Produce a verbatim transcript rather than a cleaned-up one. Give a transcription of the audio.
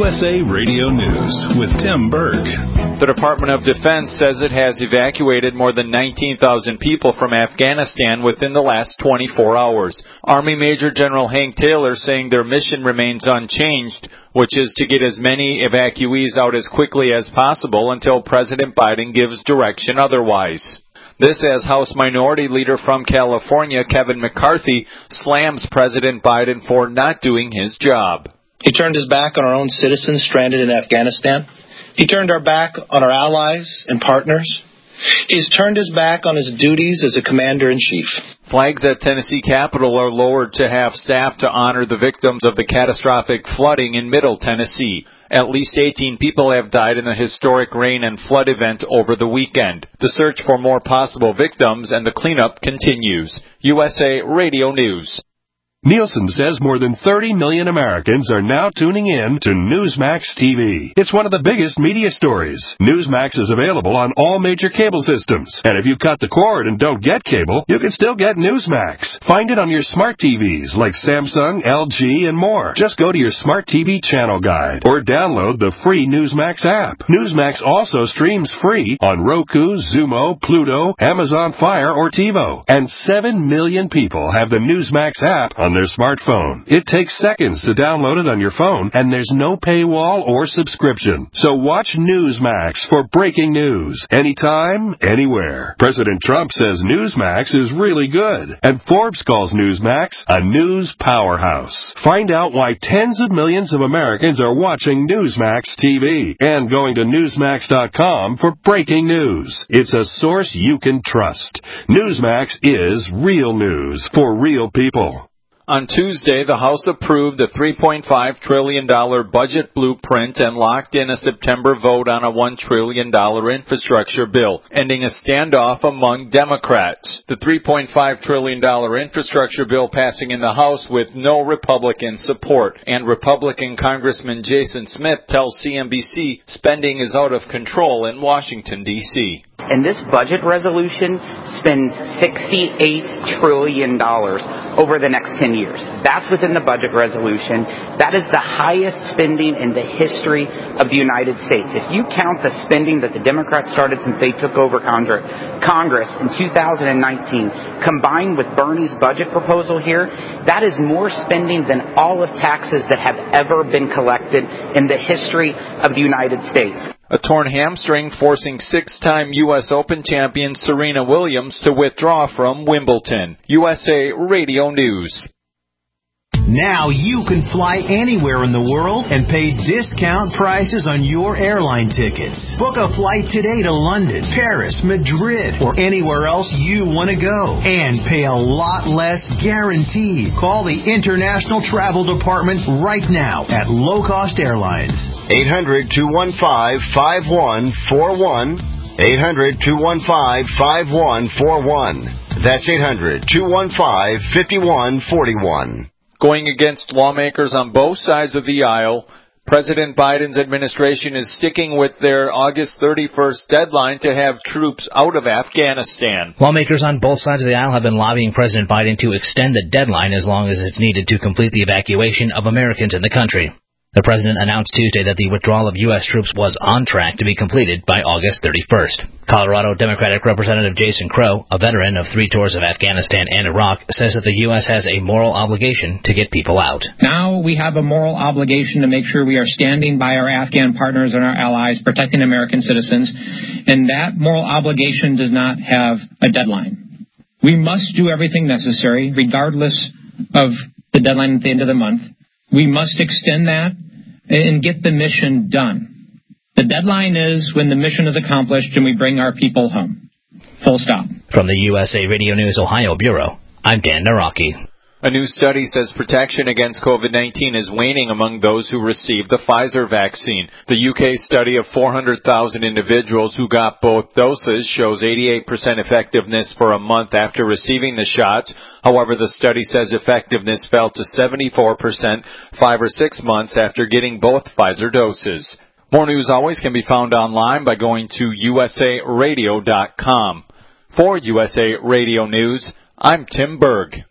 S A Radio News with Tim Berg. The Department of Defense says it has evacuated more than nineteen thousand people from Afghanistan within the last twenty-four hours. Army Major General Hank Taylor saying their mission remains unchanged, which is to get as many evacuees out as quickly as possible until President Biden gives direction otherwise. This as House Minority Leader from California, Kevin McCarthy, slams President Biden for not doing his job. He turned his back on our own citizens stranded in Afghanistan. He turned our back on our allies and partners. He's turned his back on his duties as a commander-in-chief. Flags at Tennessee Capitol are lowered to have staff to honor the victims of the catastrophic flooding in Middle Tennessee. At least eighteen people have died in the historic rain and flood event over the weekend. The search for more possible victims and the cleanup continues. U S A Radio News. Nielsen says more than thirty million Americans are now tuning in to Newsmax T V. It's one of the biggest media stories. Newsmax is available on all major cable systems. And if you cut the cord and don't get cable, you can still get Newsmax. Find it on your smart T Vs like Samsung, L G, and more. Just go to your smart T V channel guide or download the free Newsmax app. Newsmax also streams free on Roku, Zumo, Pluto, Amazon Fire, or TiVo. And seven million people have the Newsmax app on their smartphone. It takes seconds to download it on your phone, and there's no paywall or subscription. So watch Newsmax for breaking news, anytime, anywhere. President Trump says Newsmax is really good, and Forbes calls Newsmax a news powerhouse. Find out why tens of millions of Americans are watching Newsmax T V and going to Newsmax dot com for breaking news. It's a source you can trust. Newsmax is real news for real people. On Tuesday, the House approved a three point five trillion dollars budget blueprint and locked in a September vote on a one trillion dollars infrastructure bill, ending a standoff among Democrats. The three point five trillion dollars infrastructure bill passing in the House with no Republican support, and Republican Congressman Jason Smith tells C N B C spending is out of control in Washington, D C And this budget resolution spends sixty-eight trillion dollars over the next ten years. That's within the budget resolution. That is the highest spending in the history of the United States. If you count the spending that the Democrats started since they took over Congress in two thousand nineteen, combined with Bernie's budget proposal here, that is more spending than all of taxes that have ever been collected in the history of the United States. A torn hamstring forcing six-time U S Open champion Serena Williams to withdraw from Wimbledon. U S A Radio News. Now you can fly anywhere in the world and pay discount prices on your airline tickets. Book a flight today to London, Paris, Madrid, or anywhere else you want to go. And pay a lot less guaranteed. Call the International Travel Department right now at Low Cost Airlines. eight hundred, two one five, five one four one. eight hundred, two one five, five one four one. That's eight hundred, two one five, five one four one. Going against lawmakers on both sides of the aisle, President Biden's administration is sticking with their August thirty-first deadline to have troops out of Afghanistan. Lawmakers on both sides of the aisle have been lobbying President Biden to extend the deadline as long as it's needed to complete the evacuation of Americans in the country. The president announced Tuesday that the withdrawal of U S troops was on track to be completed by August thirty-first. Colorado Democratic Representative Jason Crow, a veteran of three tours of Afghanistan and Iraq, says that the U S has a moral obligation to get people out. Now we have a moral obligation to make sure we are standing by our Afghan partners and our allies, protecting American citizens, and that moral obligation does not have a deadline. We must do everything necessary, regardless of the deadline at the end of the month. We must extend that and get the mission done. The deadline is when the mission is accomplished and we bring our people home. Full stop. From the U S A Radio News Ohio Bureau, I'm Dan Naraki. A new study says protection against COVID nineteen is waning among those who received the Pfizer vaccine. The U K study of four hundred thousand individuals who got both doses shows eighty-eight percent effectiveness for a month after receiving the shots. However, the study says effectiveness fell to seventy-four percent five or six months after getting both Pfizer doses. More news always can be found online by going to U S A radio dot com. For U S A Radio News, I'm Tim Berg.